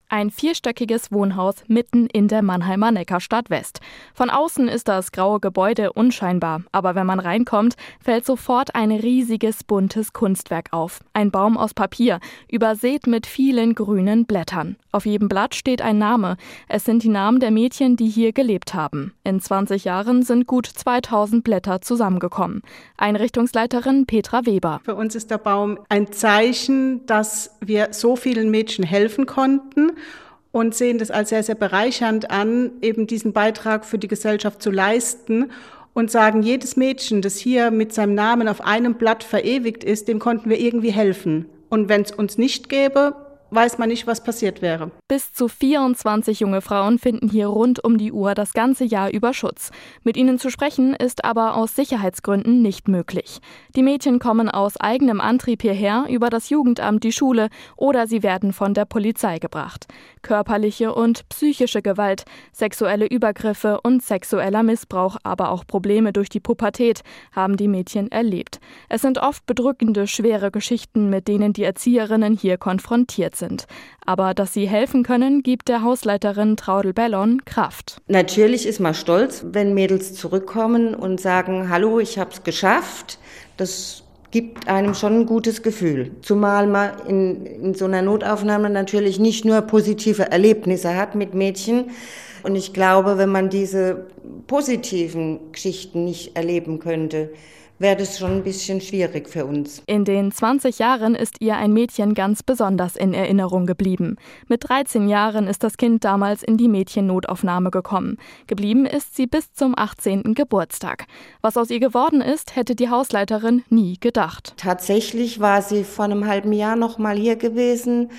Ein vierstöckiges Wohnhaus mitten in der Mannheimer Neckarstadt West. Von außen ist das graue Gebäude unscheinbar, aber wenn man reinkommt, fällt sofort ein riesiges buntes Kunstwerk auf. Ein Baum aus Papier, übersät mit vielen grünen Blättern. Auf jedem Blatt steht ein Name. Es sind die Namen der Mädchen, die hier gelebt haben. In 20 Jahren sind gut 2000 Blätter zusammengekommen. Einrichtungsleiterin Petra Weber. Für uns ist der Baum ein Zeichen, dass wir so vielen Mädchen helfen konnten und sehen das als sehr, sehr bereichernd an, eben diesen Beitrag für die Gesellschaft zu leisten und sagen, jedes Mädchen, das hier mit seinem Namen auf einem Blatt verewigt ist, dem konnten wir irgendwie helfen. Und wenn es uns nicht gäbe, weiß man nicht, was passiert wäre. Bis zu 24 junge Frauen finden hier rund um die Uhr das ganze Jahr über Schutz. Mit ihnen zu sprechen ist aber aus Sicherheitsgründen nicht möglich. Die Mädchen kommen aus eigenem Antrieb hierher, über das Jugendamt, die Schule oder sie werden von der Polizei gebracht. Körperliche und psychische Gewalt, sexuelle Übergriffe und sexueller Missbrauch, aber auch Probleme durch die Pubertät haben die Mädchen erlebt. Es sind oft bedrückende, schwere Geschichten, mit denen die Erzieherinnen hier konfrontiert sind. Aber dass sie helfen können, gibt der Hausleiterin Traudl Bellon Kraft. Natürlich ist man stolz, wenn Mädels zurückkommen und sagen, hallo, ich hab's geschafft. Das gibt einem schon ein gutes Gefühl. Zumal man in so einer Notaufnahme natürlich nicht nur positive Erlebnisse hat mit Mädchen. Und ich glaube, wenn man diese positiven Geschichten nicht erleben könnte, wäre das schon ein bisschen schwierig für uns. In den 20 Jahren ist ihr ein Mädchen ganz besonders in Erinnerung geblieben. Mit 13 Jahren ist das Kind damals in die Mädchennotaufnahme gekommen. Geblieben ist sie bis zum 18. Geburtstag. Was aus ihr geworden ist, hätte die Hausleiterin nie gedacht. Tatsächlich war sie vor einem halben Jahr noch mal hier gewesen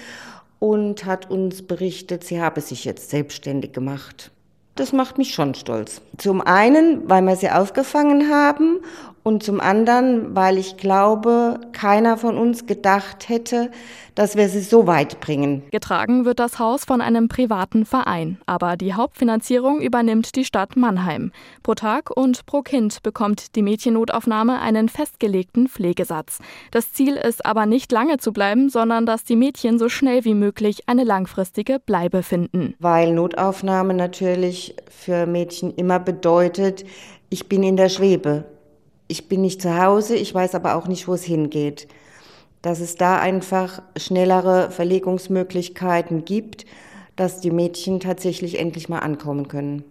und hat uns berichtet, sie habe sich jetzt selbstständig gemacht. Das macht mich schon stolz. Zum einen, weil wir sie aufgefangen haben und zum anderen, weil ich glaube, keiner von uns gedacht hätte, dass wir sie so weit bringen. Getragen wird das Haus von einem privaten Verein, aber die Hauptfinanzierung übernimmt die Stadt Mannheim. Pro Tag und pro Kind bekommt die Mädchennotaufnahme einen festgelegten Pflegesatz. Das Ziel ist aber nicht lange zu bleiben, sondern dass die Mädchen so schnell wie möglich eine langfristige Bleibe finden. Weil Notaufnahme natürlich für Mädchen immer bedeutet, ich bin in der Schwebe. Ich bin nicht zu Hause, ich weiß aber auch nicht, wo es hingeht. Dass es da einfach schnellere Verlegungsmöglichkeiten gibt, dass die Mädchen tatsächlich endlich mal ankommen können.